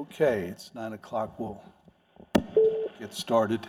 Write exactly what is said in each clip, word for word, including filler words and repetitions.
Okay, it's nine o'clock. We'll get started.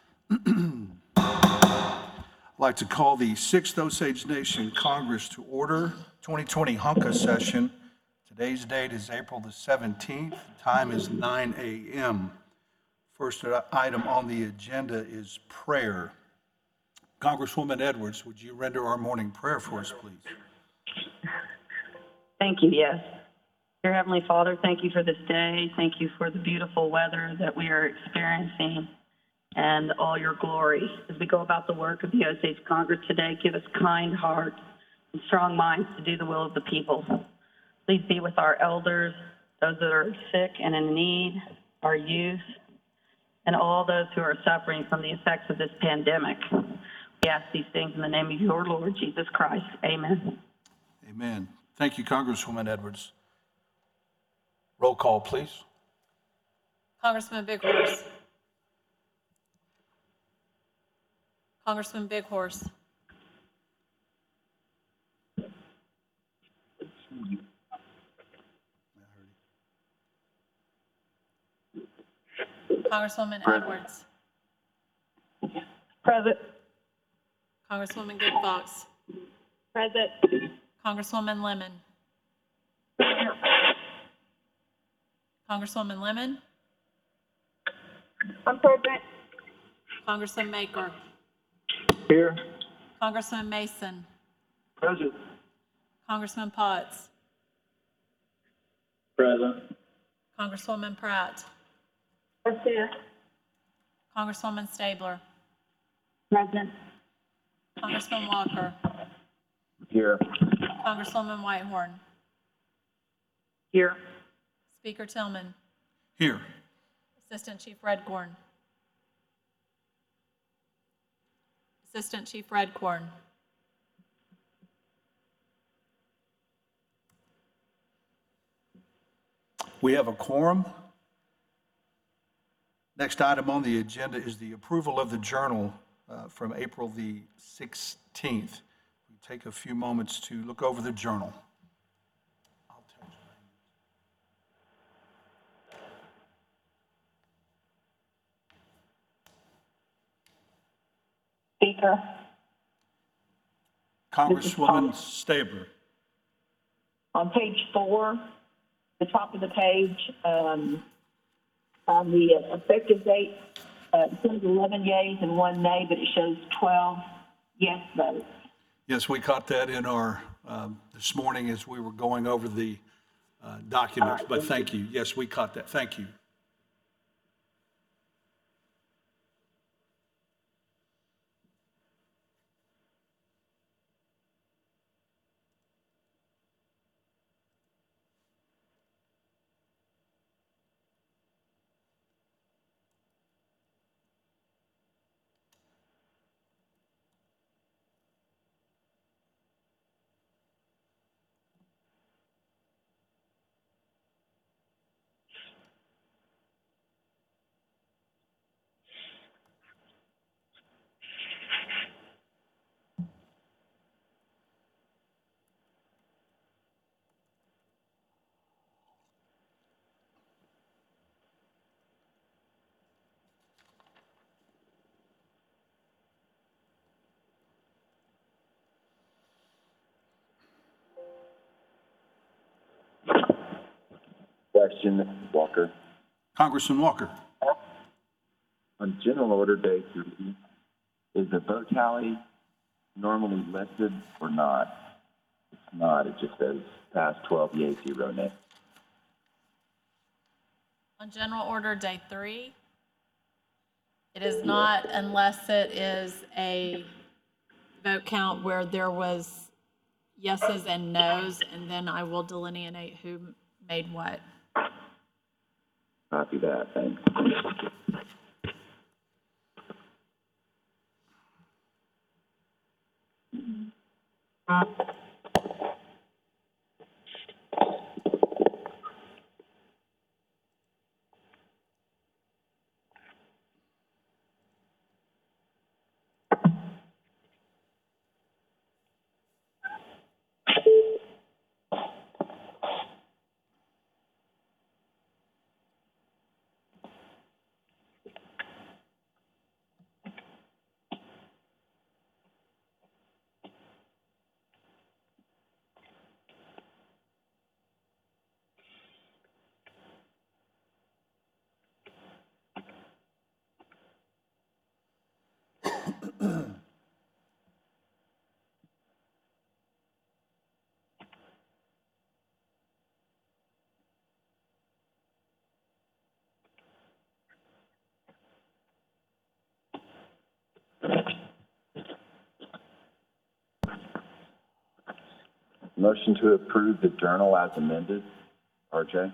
I'd like to call the Sixth Osage Nation Congress to order, twenty twenty Hunka session. Today's date is April the seventeenth. Time is nine a m First item on the agenda is prayer. Congresswoman Edwards, would you render our morning prayer for us, please? Thank you, yes. Dear Heavenly Father, thank you for this day. Thank you for the beautiful weather that we are experiencing and all your glory. As we go about the work of the Osage Congress today, give us kind hearts and strong minds to do the will of the people. Please be with our elders, those that are sick and in need, our youth, and all those who are suffering from the effects of this pandemic. We ask these things in the name of your Lord, Jesus Christ. Amen. Amen. Thank you, Congresswoman Edwards. Roll call, please. Congressman Big Horse. Congressman Big Horse. Congresswoman Edwards. Present. Congresswoman Good Fox. Present. Congresswoman Lemon. Congresswoman Lemon. I'm present. Congressman Maker. Here. Congressman Mason. Present. Congressman Potts. Present. Congresswoman Pratt. Here. Congresswoman Stabler. Present. Congressman Walker. Here. Congresswoman Whitehorn. Here. Speaker Tillman. Here. Assistant Chief Redcorn. Assistant Chief Redcorn. We have a quorum. Next item on the agenda is the approval of the journal uh, from April the sixteenth. We take a few moments to look over the journal. I'll tell you. Speaker. Congresswoman Stabler. On page four, the top of the page, um, on the effective date, uh, it says eleven yeas and one nay, but it shows twelve yes votes. Yes, we caught that in our, um, this morning as we were going over the uh, documents, but thank you. Yes, we caught that. Thank you. Question, Walker. Congressman Walker. On general order day three, is the vote tally normally listed or not? It's not. It just says pass twelve yeas, zero nay. On General Order Day three, it is not unless it is a vote count where there was yeses and nos, and then I will delineate who made what. Copy that. Thanks. Motion to approve the journal as amended. R J?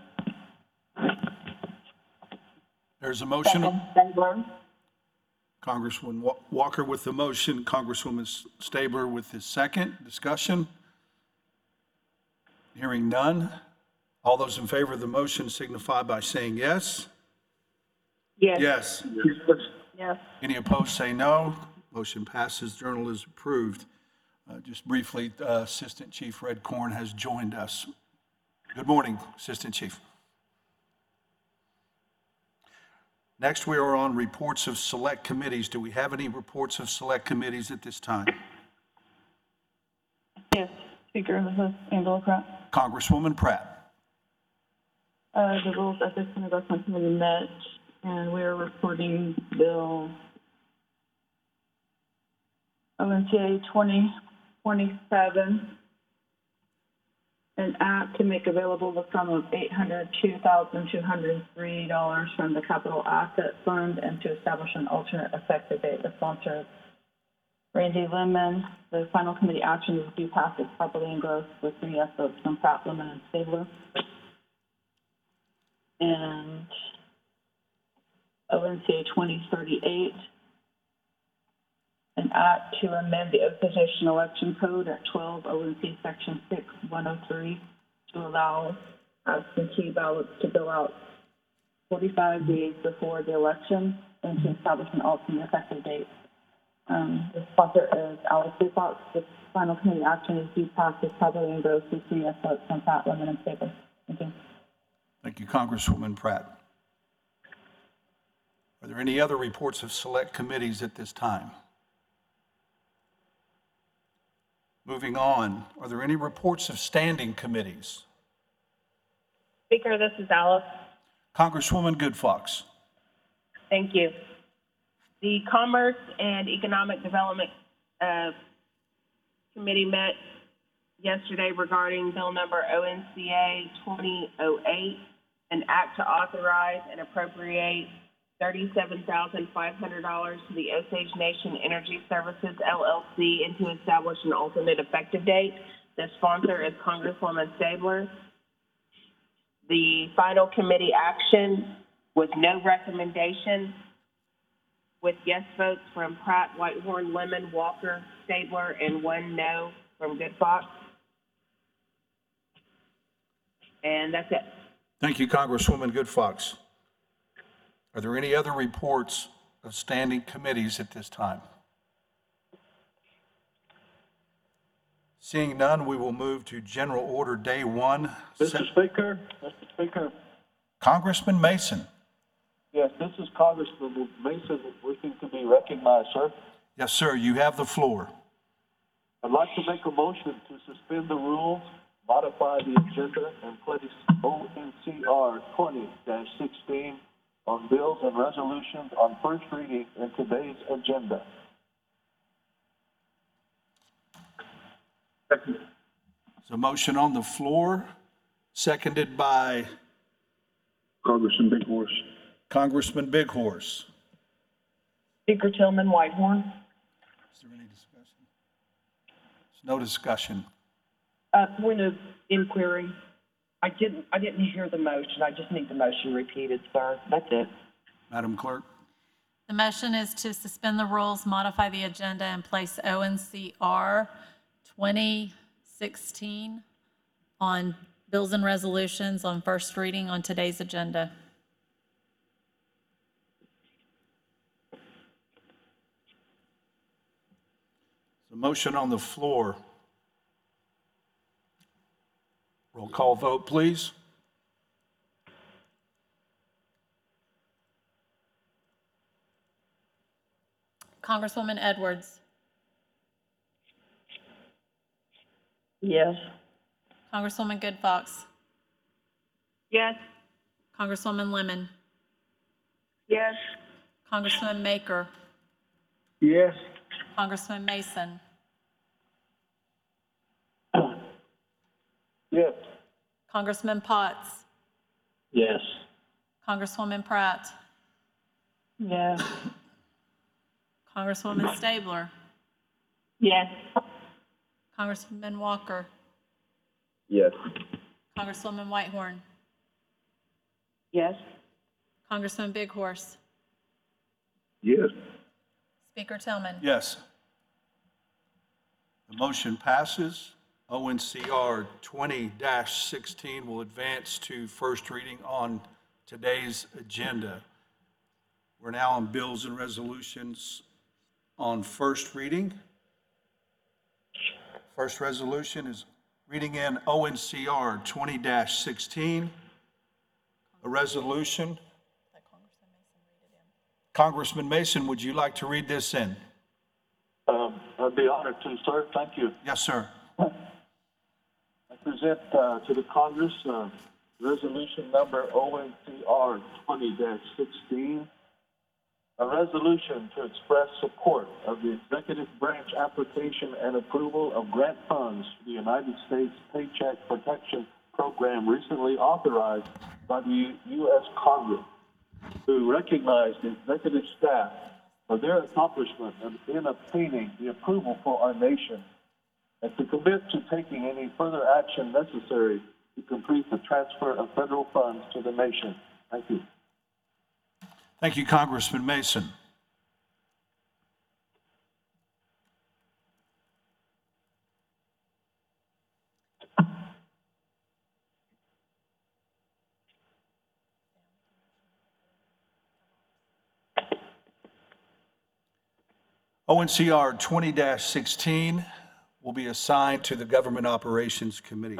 There's a motion. Second, Stabler. Congresswoman Wa- Walker with the motion, Congresswoman Stabler with the second. Discussion? Hearing none. All those in favor of the motion signify by saying yes. Yes. Yes. Yes. Any opposed, say no. Motion passes. Journal is approved. Uh, Just briefly, uh, Assistant Chief Red Corn has joined us. Good morning, Assistant Chief. Next, we are on reports of select committees. Do we have any reports of select committees at this time? Yes, Speaker, this is Angela Pratt. Congresswoman Pratt. Uh, the Rules Ethics and Investment Committee met, and we are reporting Bill O N C A twenty twenty-seven, an act to make available the sum of eight hundred two thousand two hundred three dollars from the Capital Asset Fund and to establish an alternate effective date. The sponsor, Randy Lemon. The final committee action is due pass is properly engrossed with three yes votes from Pratt, Lemon, and Stabler. And O N C A twenty thirty-eight, an act to amend the Osage Nation election code at twelve O N C Section six one oh three to allow absentee ballots to go out forty-five days before the election and to establish an alternate effective date. Um, the sponsor is Alice Fox. The final committee action is due pass is properly engrossed with three yes votes from Pratt, Lemon, and Stabler. Thank you. Thank you, Congresswoman Pratt. Are there any other reports of select committees at this time? Moving on, are there any reports of standing committees? Speaker, this is Alice. Congresswoman Good Fox. Thank you. The Commerce and Economic Development uh, Committee met yesterday regarding bill number O N C A twenty oh eight, an act to authorize and appropriate thirty-seven thousand five hundred dollars to the Osage Nation Energy Services, L L C, and to establish an alternate effective date. The sponsor is Congresswoman Stabler. The final committee action was no recommendation, with yes votes from Pratt, Whitehorn, Lemon, Walker, Stabler, and one no from Good Fox. And that's it. Thank you, Congresswoman Good Fox. Are there any other reports of standing committees at this time? Seeing none, we will move to General Order Day One. Mister Speaker, Mister Speaker, Congressman Mason. yes, this is Congressman Mason wishing to be recognized, sir. Yes, sir, you have the floor. I'd like to make a motion to suspend the rules, modify the agenda, and place O N C R twenty sixteen on bills and resolutions on first reading in today's agenda. There's a motion on the floor, seconded by Congressman Big Horse. Congressman Big Horse. Speaker Tillman Whitehorn. Is there any discussion? There's no discussion. Uh, point of inquiry. I didn't, I didn't hear the motion. I just need the motion repeated, sir. That's it. Madam Clerk? The motion is to suspend the rules, modify the agenda, and place O N C R twenty sixteen on bills and resolutions on first reading on today's agenda. The motion on the floor. Roll call vote, please. Congresswoman Edwards. Yes. Congresswoman Good Fox. Yes. Congresswoman Lemon. Yes. Congressman Maker. Yes. Congressman Mason. Yes. Congressman Potts. Yes. Congresswoman Pratt. Yes. Congresswoman Stabler. Yes. Congressman Walker. Yes. Congresswoman Whitehorn, Yes. Congressman Big Horse, Yes. Speaker Tillman. Yes. The motion passes. O N C R twenty sixteen will advance to first reading on today's agenda. We're now on bills and resolutions on first reading. First resolution is reading in O N C R twenty sixteen, a resolution. Congressman Mason, would you like to read this in? Um, I'd be honored to, sir. Thank you. Yes, sir. I present uh, to the Congress uh, resolution number O N C R twenty sixteen, a resolution to express support of the executive branch application and approval of grant funds for the United States Paycheck Protection Program recently authorized by the U S Congress, to recognize the executive staff for their accomplishment in obtaining the approval for our nation, and to commit to taking any further action necessary to complete the transfer of federal funds to the nation. Thank you. Thank you, Congressman Mason. O N C R twenty sixteen will be assigned to the Government Operations Committee.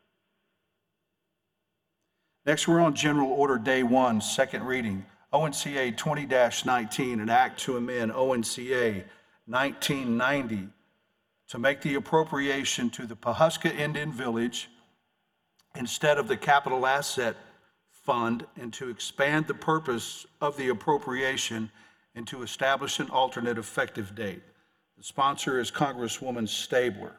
Next, we're on General Order Day One, second reading. O N C A twenty nineteen, an act to amend O N C A nineteen ninety to make the appropriation to the Pawhuska Indian Village instead of the Capital Asset Fund, and to expand the purpose of the appropriation and to establish an alternate effective date. The sponsor is Congresswoman Stabler.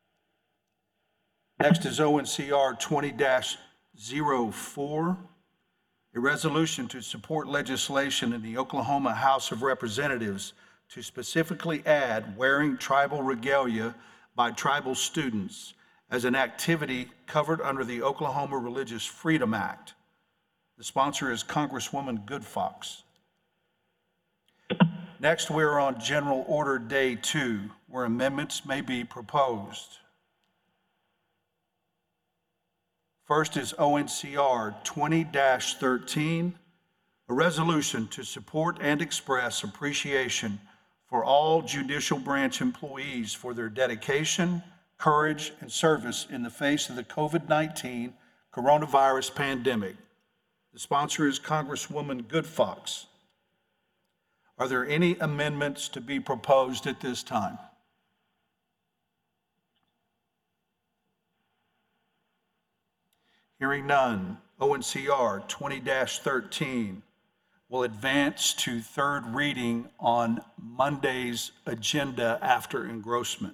Next is O N C R twenty dash zero four, a resolution to support legislation in the Oklahoma House of Representatives to specifically add wearing tribal regalia by tribal students as an activity covered under the Oklahoma Religious Freedom Act. The sponsor is Congresswoman Goodfox. Next, we're on General Order Day Two, where amendments may be proposed. First is O N C R twenty dash thirteen, a resolution to support and express appreciation for all judicial branch employees for their dedication, courage, and service in the face of the COVID nineteen coronavirus pandemic. The sponsor is Congresswoman Goodfox. Are there any amendments to be proposed at this time? Hearing none, O N C R twenty dash thirteen will advance to third reading on Monday's agenda after engrossment.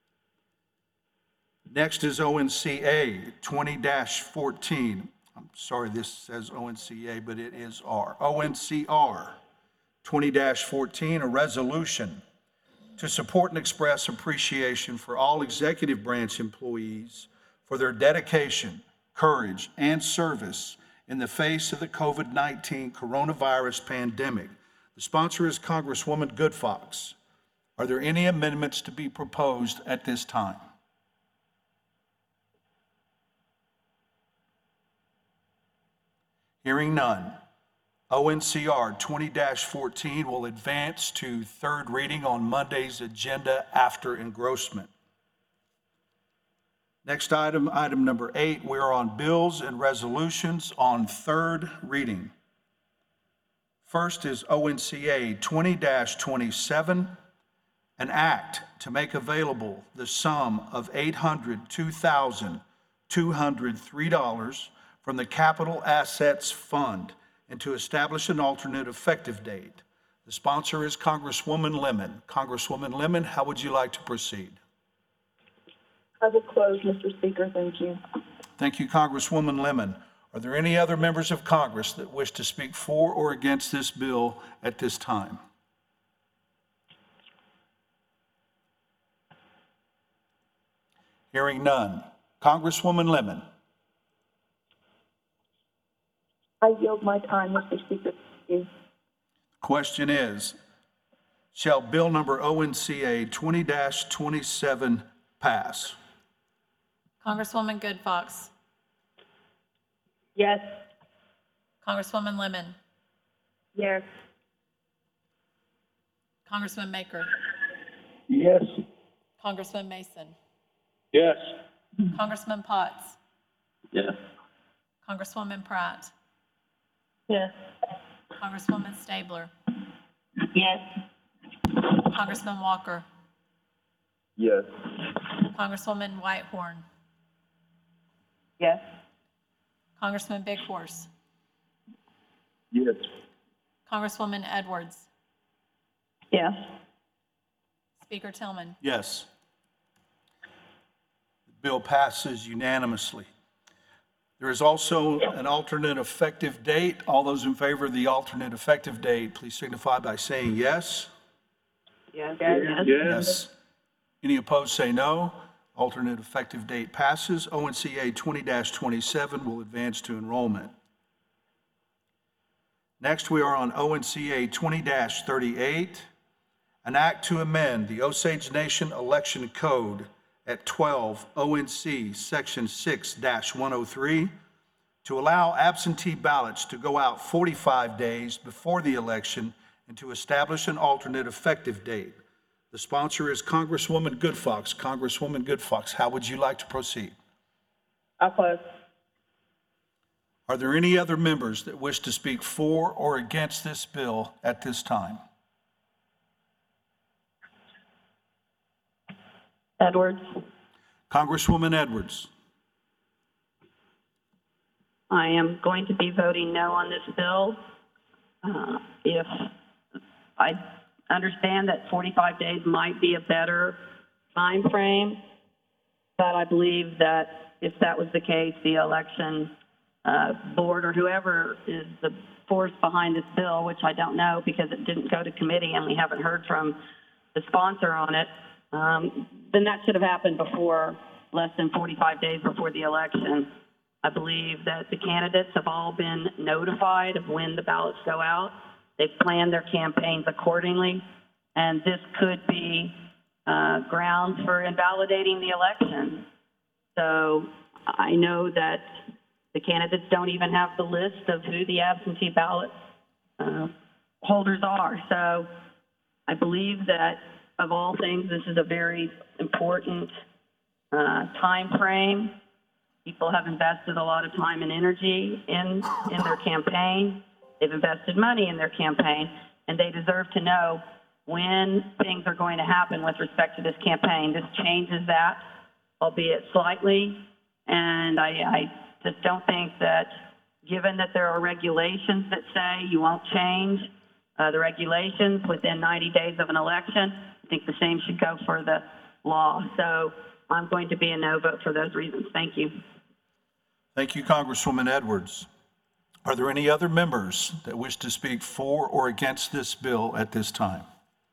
Next is O N C A twenty dash fourteen. I'm sorry, this says O N C A, but it is R. O N C R twenty dash fourteen, a resolution to support and express appreciation for all executive branch employees for their dedication, courage, and service in the face of the COVID nineteen coronavirus pandemic. The sponsor is Congresswoman Goodfox. Are there any amendments to be proposed at this time? Hearing none, O N C R twenty dash fourteen will advance to third reading on Monday's agenda after engrossment. Next item, item number eight, we're on bills and resolutions on third reading. First is O N C A twenty dash twenty-seven, an act to make available the sum of eight hundred two thousand two hundred three dollars from the Capital Assets Fund and to establish an alternate effective date. The sponsor is Congresswoman Lemon. Congresswoman Lemon, how would you like to proceed? I will close, Mister Speaker. Thank you. Thank you, Congresswoman Lemon. Are there any other members of Congress that wish to speak for or against this bill at this time? Hearing none, Congresswoman Lemon. I yield my time, Mister Speaker. Thank you. Question is, shall bill number O N C A twenty twenty-seven pass? Congresswoman Good Fox. Yes. Congresswoman Lemon. Yes. Congressman Maker. Yes. Congressman Mason. Yes. Congressman Potts. Yes. Congresswoman Pratt. Yes. Congresswoman Stabler. Yes. Congressman Walker. Yes. Congresswoman Whitehorn. Yes. Congressman Big Horse. Yes. Congresswoman Edwards. Yes. Speaker Tillman. Yes. The bill passes unanimously. There is also an alternate effective date. All those in favor of the alternate effective date, please signify by saying yes. Yes. Yes. Yes. Any opposed, say no. Alternate effective date passes. O N C A twenty twenty-seven will advance to enrollment. Next, we are on O N C A twenty thirty-eight, an act to amend the Osage Nation Election Code at twelve O N C Section six one oh three to allow absentee ballots to go out forty-five days before the election and to establish an alternate effective date. The sponsor is Congresswoman Good Fox. Congresswoman Good Fox, how would you like to proceed? I'll close. Are there any other members that wish to speak for or against this bill at this time? Edwards. Congresswoman Edwards. I am going to be voting no on this bill. Uh, If I understand that forty-five days might be a better time frame, but I believe that if that was the case, the election uh, board or whoever is the force behind this bill, which I don't know because it didn't go to committee and we haven't heard from the sponsor on it, um, then that should have happened before, less than forty-five days before the election. I believe that the candidates have all been notified of when the ballots go out. They've planned their campaigns accordingly, and this could be uh, grounds for invalidating the election. So I know that the candidates don't even have the list of who the absentee ballot uh, holders are. So I believe that of all things, this is a very important uh, time frame. People have invested a lot of time and energy in, in their campaign. They've invested money in their campaign, and they deserve to know when things are going to happen with respect to this campaign. This changes that, albeit slightly, and I, I just don't think that, given that there are regulations that say you won't change uh, the regulations within ninety days of an election, I think the same should go for the law. So I'm going to be a no vote for those reasons. Thank you. Thank you, Congresswoman Edwards. Are there any other members that wish to speak for or against this bill at this time?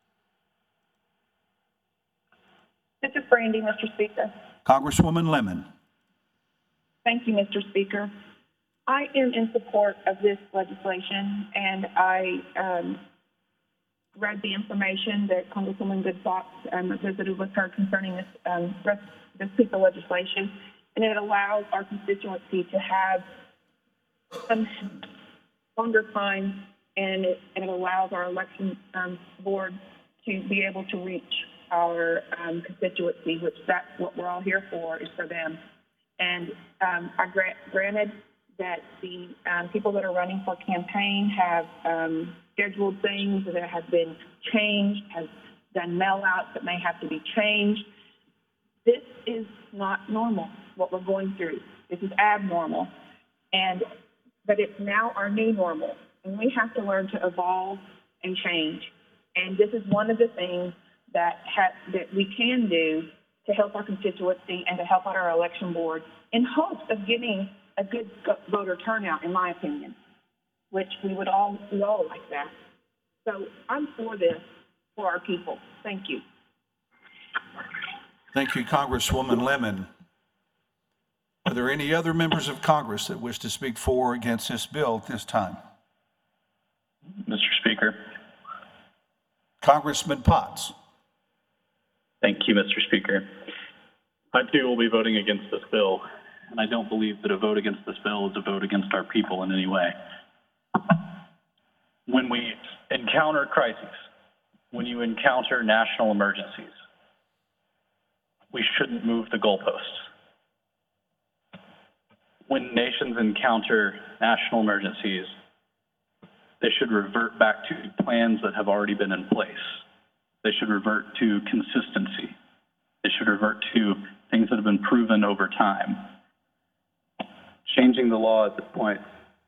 This is Brandy, Mister Speaker. Congresswoman Lemon. Thank you, Mister Speaker. I am in support of this legislation, and I um, read the information that Congresswoman Good Fox um, visited with her concerning this, um, this piece of legislation, and it allows our constituency to have some longer time, and it, and it allows our election um, board to be able to reach our um, constituency, which that's what we're all here for, is for them. And um, I grant, granted that the um, people that are running for campaign have um, scheduled things that have been changed, have done mail-outs that may have to be changed. This is not normal, what we're going through. This is abnormal. And but it's now our new normal, and we have to learn to evolve and change. And this is one of the things that ha- that we can do to help our constituency and to help out our election board in hopes of getting a good voter turnout, in my opinion, which we would all, we all like that. So I'm for this, for our people. Thank you. Thank you, Congresswoman Lemon. Are there any other members of Congress that wish to speak for or against this bill at this time? Mister Speaker. Congressman Potts. Thank you, Mister Speaker. I too will be voting against this bill, and I don't believe that a vote against this bill is a vote against our people in any way. When we encounter crises, when you encounter national emergencies, we shouldn't move the goalposts. When nations encounter national emergencies, they should revert back to plans that have already been in place. They should revert to consistency. They should revert to things that have been proven over time. Changing the law at this point,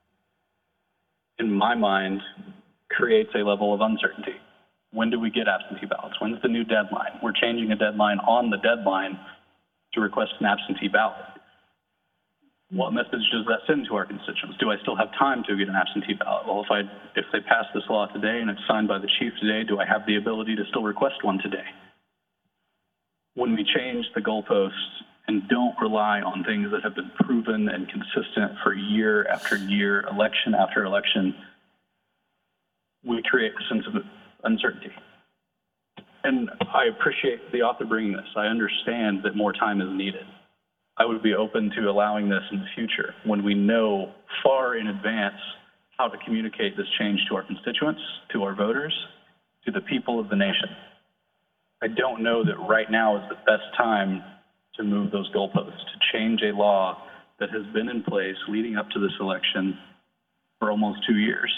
in my mind, creates a level of uncertainty. When do we get absentee ballots? When's the new deadline? We're changing a deadline on the deadline to request an absentee ballot. What message does that send to our constituents? Do I still have time to get an absentee ballot? Well, if I if they pass this law today and it's signed by the chief today, do I have the ability to still request one today? When we change the goalposts and don't rely on things that have been proven and consistent for year after year, election after election, we create a sense of uncertainty. And I appreciate the author bringing this. I understand that more time is needed. I would be open to allowing this in the future when we know far in advance how to communicate this change to our constituents, to our voters, to the people of the nation. I don't know that right now is the best time to move those goalposts, to change a law that has been in place leading up to this election for almost two years.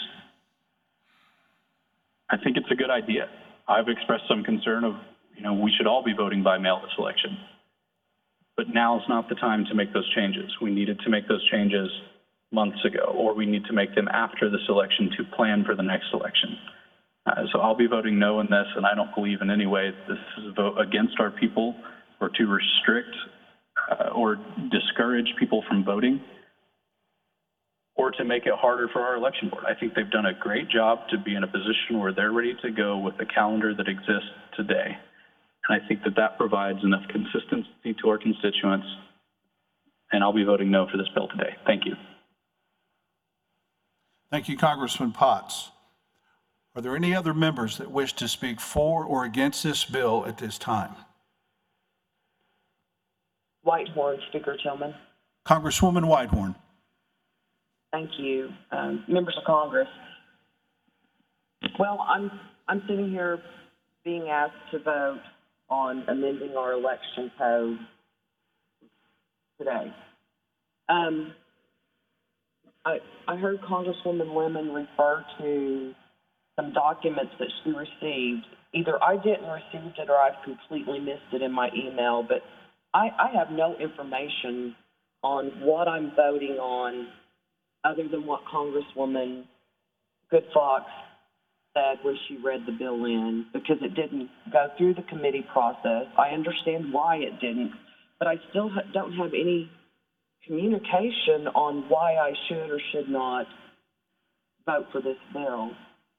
I think it's a good idea. I've expressed some concern of, you know, we should all be voting by mail this election. But now is not the time to make those changes. We needed to make those changes months ago, or we need to make them after this election to plan for the next election. Uh, so I'll be voting no in this, and I don't believe in any way that this is a vote against our people or to restrict uh, or discourage people from voting or to make it harder for our election board. I think they've done a great job to be in a position where they're ready to go with the calendar that exists today. And I think that that provides enough consistency to our constituents, and I'll be voting no for this bill today. Thank you. Thank you, Congressman Potts. Are there any other members that wish to speak for or against this bill at this time? Whitehorn, Speaker Tillman. Congresswoman Whitehorn. Thank you. Um, members of Congress. Well, I'm, I'm sitting here being asked to vote on amending our election code today. Um, I, I heard Congresswoman Lemon refer to some documents that she received. Either I didn't receive it or I've completely missed it in my email, but I, I have no information on what I'm voting on other than what Congresswoman Good Fox said when she read the bill in, because it didn't go through the committee process. I understand why it didn't, but I still ha- don't have any communication on why I should or should not vote for this bill.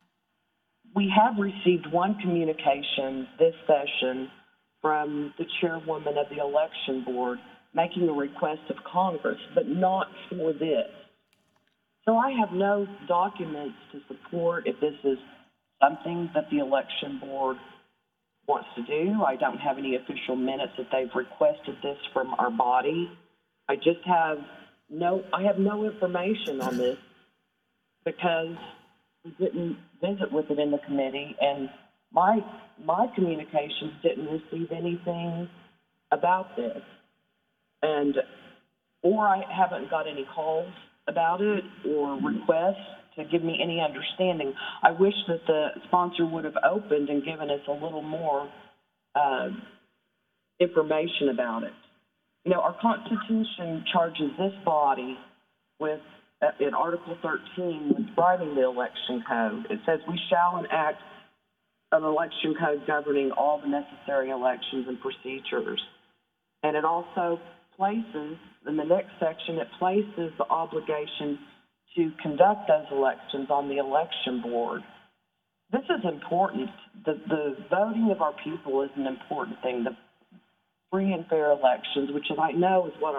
We have received one communication this session from the chairwoman of the election board making a request of Congress, but not for this. So I have no documents to support if this is something that the election board wants to do. I don't have any official minutes that they've requested this from our body. I just have no, I have no information on this because we didn't visit with it in the committee, and my, my communications didn't receive anything about this. And, or I haven't got any calls about it or requests to give me any understanding. I wish that the sponsor would have opened and given us a little more uh, information about it. You know, our Constitution charges this body with, uh, in Article thirteen, with writing the election code. It says we shall enact an election code governing all the necessary elections and procedures. And it also places, in the next section, it places the obligation to conduct those elections on the election board. This is important. The, the voting of our people is an important thing. The free and fair elections, which I know is what our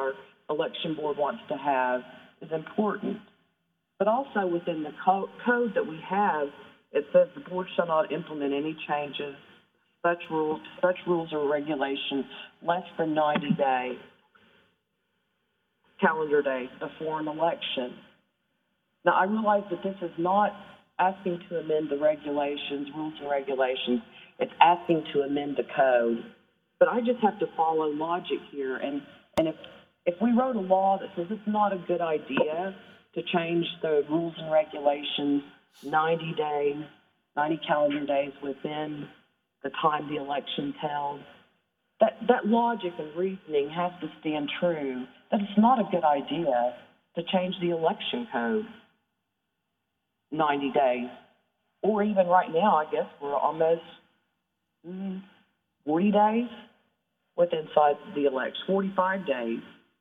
election board wants to have is important. But also within the co- code that we have, it says the board shall not implement any changes, such rules, such rules or regulations less than ninety days, calendar days before an election. Now, I realize that this is not asking to amend the regulations, rules and regulations. It's asking to amend the code. But I just have to follow logic here. And, and if, if we wrote a law that says it's not a good idea to change the rules and regulations ninety days, ninety calendar days within the time the election's held, that, that logic and reasoning has to stand true, that it's not a good idea to change the election code ninety days. Or even right now, I guess we're almost mm, forty days with inside the election, forty-five days.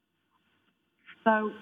So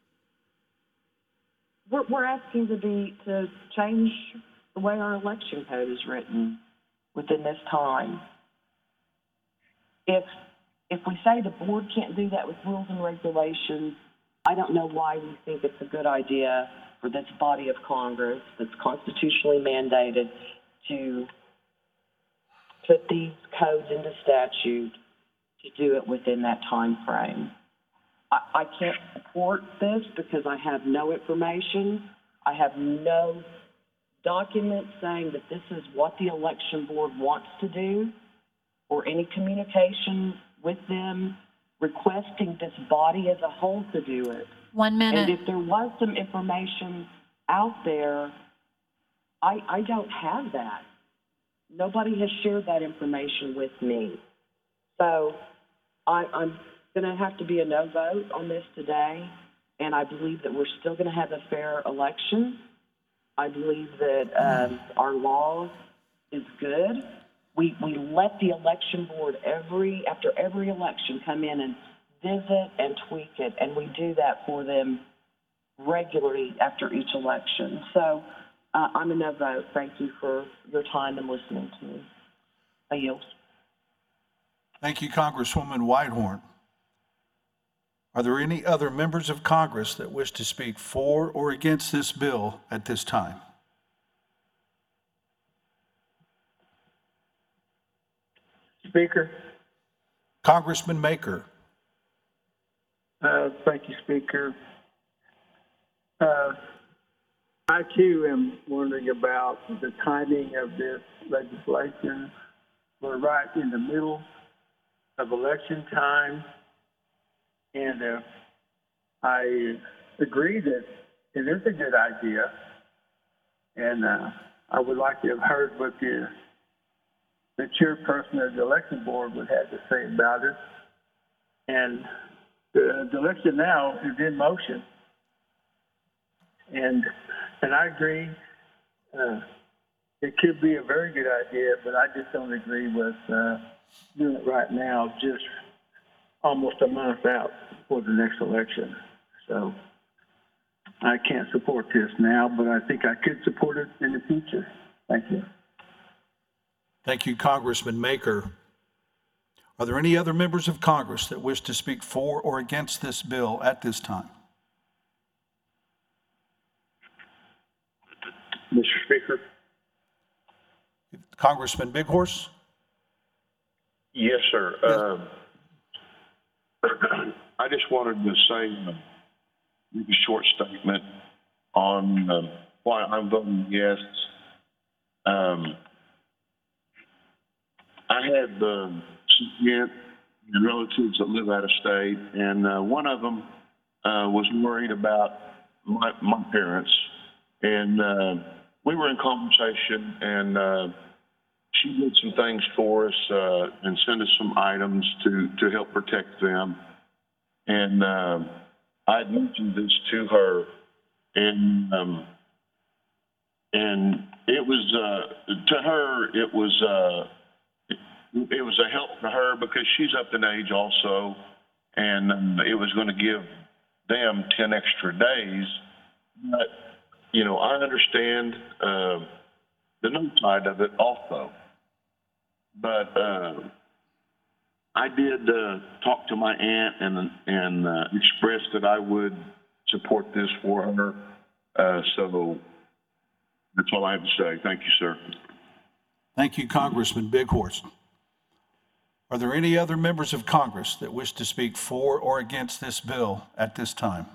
we're, we're asking to be, to change the way our election code is written within this time. If, if we say the board can't do that with rules and regulations, I don't know why we think it's a good idea for this body of Congress that's constitutionally mandated to put these codes into statute to do it within that time frame. I, I can't support this because I have no information. I have no document saying that this is what the election board wants to do, or any communication with them requesting this body as a whole to do it. One And minute. if there was some information out there, I, I don't have that. Nobody has shared that information with me. So I, I'm going to have to be a no vote on this today, and I believe that we're still going to have a fair election. I believe that um, our law is good. We, we let the election board every, after every election, come in and visit and tweak it, and we do that for them regularly after each election. So uh, I'm a no vote. Thank you for your time and listening to me. I yield. Thank you, Congresswoman Whitehorn. Are there any other members of Congress that wish to speak for or against this bill at this time? Speaker, Congressman Maker. uh, thank you, Speaker. Uh, I too am wondering about the timing of this legislation. We're right in the middle of election time, and uh, I agree that it is a good idea, and uh, I would like to have heard what the the chairperson of the election board would have to say about it. And the, the election now is in motion. And and I agree, uh, it could be a very good idea, but I just don't agree with uh, doing it right now, just almost a month out for the next election. So I can't support this now, but I think I could support it in the future. Thank you. Thank you, Congressman Maker. Are there any other members of Congress that wish to speak for or against this bill at this time? Mister Speaker? Congressman Big Horse? Yes, sir. Uh, I just wanted to say uh, a short statement on uh, why I'm voting yes. Um, I have uh, some aunt and relatives that live out of state, and uh, one of them uh, was worried about my, my parents, and uh, we were in conversation, and uh, she did some things for us uh, and sent us some items to, to help protect them. And uh, I had mentioned this to her, and um, and it was uh, to her it was uh, it, it was a help to her because she's up in age also, and um, it was going to give them ten extra days. But you know, I understand uh, the no side of it also. But uh, I did uh, talk to my aunt and and uh, express that I would support this for her. Uh, so that's all I have to say. Thank you, sir. Thank you, Congressman Bighorse. Are there any other members of Congress that wish to speak for or against this bill at this time?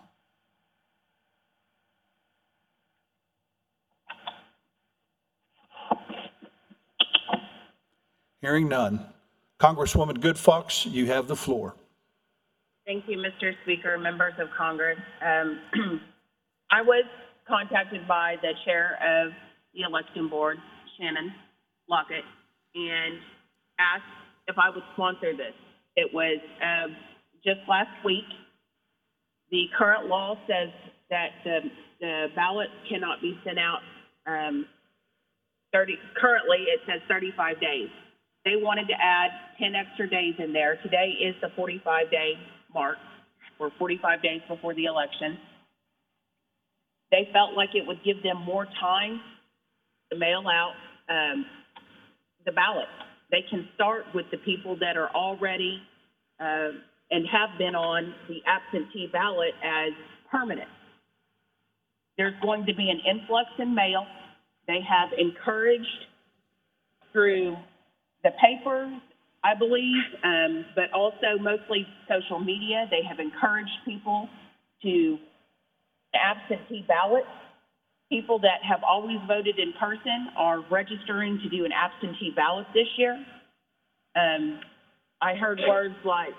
Hearing none. Congresswoman Good Fox, you have the floor. Thank you, Mister Speaker, members of Congress. Um, I was contacted by the chair of the election board, Shannon Lockett, and asked if I would sponsor this. It was um, just last week. The current law says that the, the ballot cannot be sent out um, thirty. Currently, it says thirty-five days. They wanted to add ten extra days in there. Today is the forty-five day mark, or forty-five days before the election. They felt like it would give them more time to mail out um, the ballot. They can start with the people that are already uh, and have been on the absentee ballot as permanent. There's going to be an influx in mail. They have encouraged through the papers, I believe, um, but also mostly social media. They have encouraged people to absentee ballot. People that have always voted in person are registering to do an absentee ballot this year. Um, I heard words like,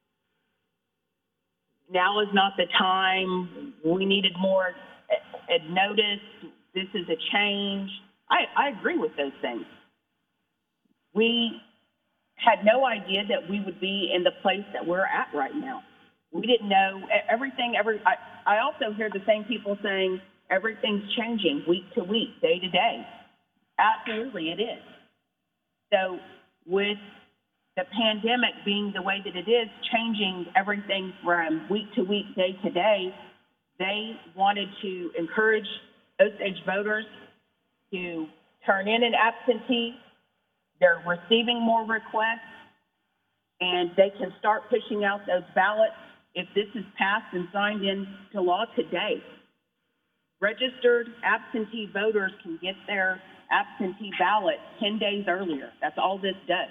now is not the time, we needed more uh, notice, this is a change. I, I agree with those things. We had no idea that we would be in the place that we're at right now. We didn't know everything. Every I, I also hear the same people saying everything's changing week to week, day to day. Absolutely, it is. So with the pandemic being the way that it is, changing everything from week to week, day to day, they wanted to encourage Osage voters to turn in an absentee. They're receiving more requests, and they can start pushing out those ballots if this is passed and signed into law today. Registered absentee voters can get their absentee ballot ten days earlier. That's all this does.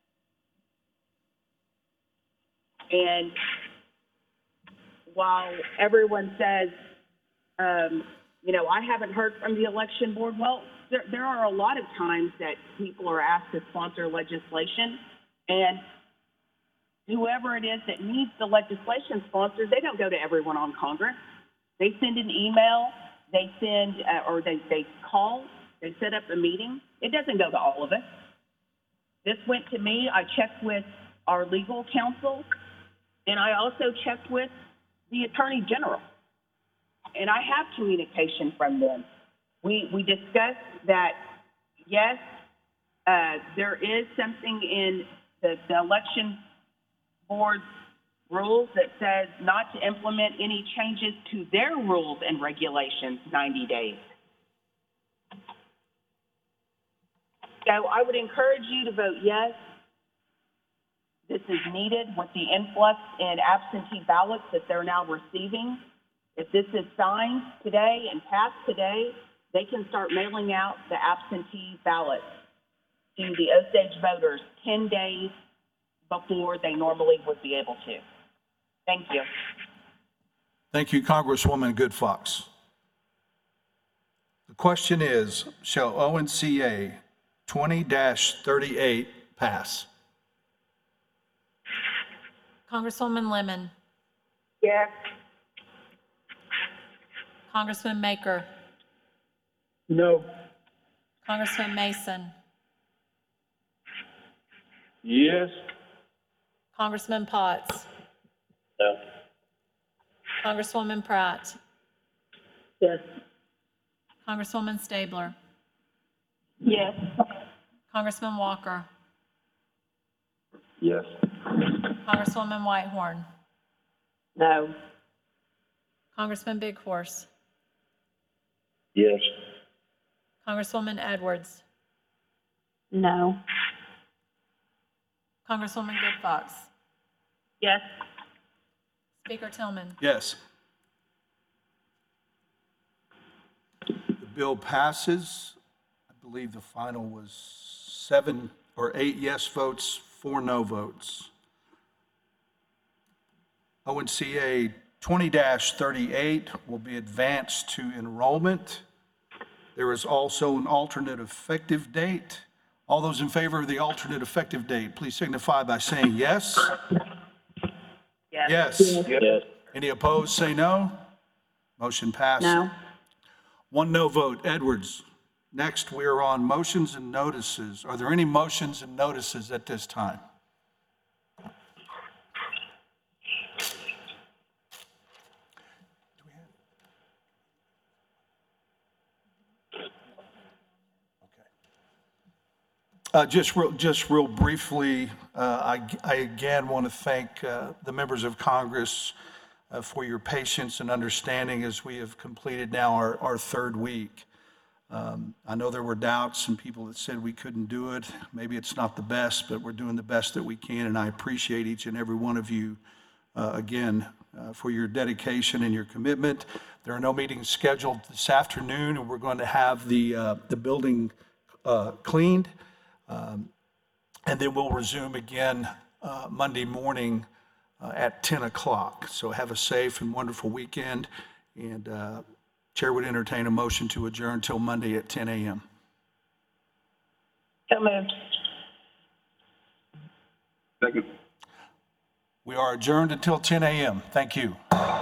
And while everyone says, um, you know, I haven't heard from the election board, well, there, there are a lot of times that people are asked to sponsor legislation, and whoever it is that needs the legislation sponsored, they don't go to everyone on Congress. They send an email, they send, uh, or they, they call, they set up a meeting. It doesn't go to all of us. This went to me. I checked with our legal counsel, and I also checked with the Attorney General. And I have communication from them. We, we discussed that, yes, uh, there is something in the, the election board's rules that says not to implement any changes to their rules and regulations ninety days. So I would encourage you to vote yes. This is needed with the influx in absentee ballots that they're now receiving. If this is signed today and passed today, they can start mailing out the absentee ballots to the Osage voters ten days before they normally would be able to. Thank you. Thank you, Congresswoman Good Fox. The question is, shall O N C A twenty thirty-eight pass? Congresswoman Lemon. Yes. Congressman Maker. No. Congressman Mason. Yes. Congressman Potts. No. Congresswoman Pratt. Yes. Congresswoman Stabler. Yes. Congressman Walker. Yes. Congresswoman Whitehorn. No. Congressman Bighorse. Yes. Congresswoman Edwards. No. Congresswoman Good Fox. Yes. Speaker Tillman? Yes. The bill passes. I believe the final was seven or eight yes votes, four no votes. O N C A twenty thirty-eight will be advanced to enrollment. There is also an alternate effective date. All those in favor of the alternate effective date, please signify by saying yes. Yes. Yes. Yes. Any opposed, say no. Motion passes. No. One no vote. Edwards. Next, we are on motions and notices. Are there any motions and notices at this time? Uh, Just real, just real briefly, uh, I, I again want to thank uh, the members of Congress uh, for your patience and understanding as we have completed now our, our third week. Um, I know there were doubts and people that said we couldn't do it. Maybe it's not the best, but we're doing the best that we can, and I appreciate each and every one of you, uh, again, uh, for your dedication and your commitment. There are no meetings scheduled this afternoon, and we're going to have the, uh, the building uh, cleaned. Um, and then we'll resume again uh, Monday morning uh, at ten o'clock. So have a safe and wonderful weekend. And uh, Chair would entertain a motion to adjourn till Monday at ten a.m. So moved. Second. We are adjourned until ten a.m. Thank you.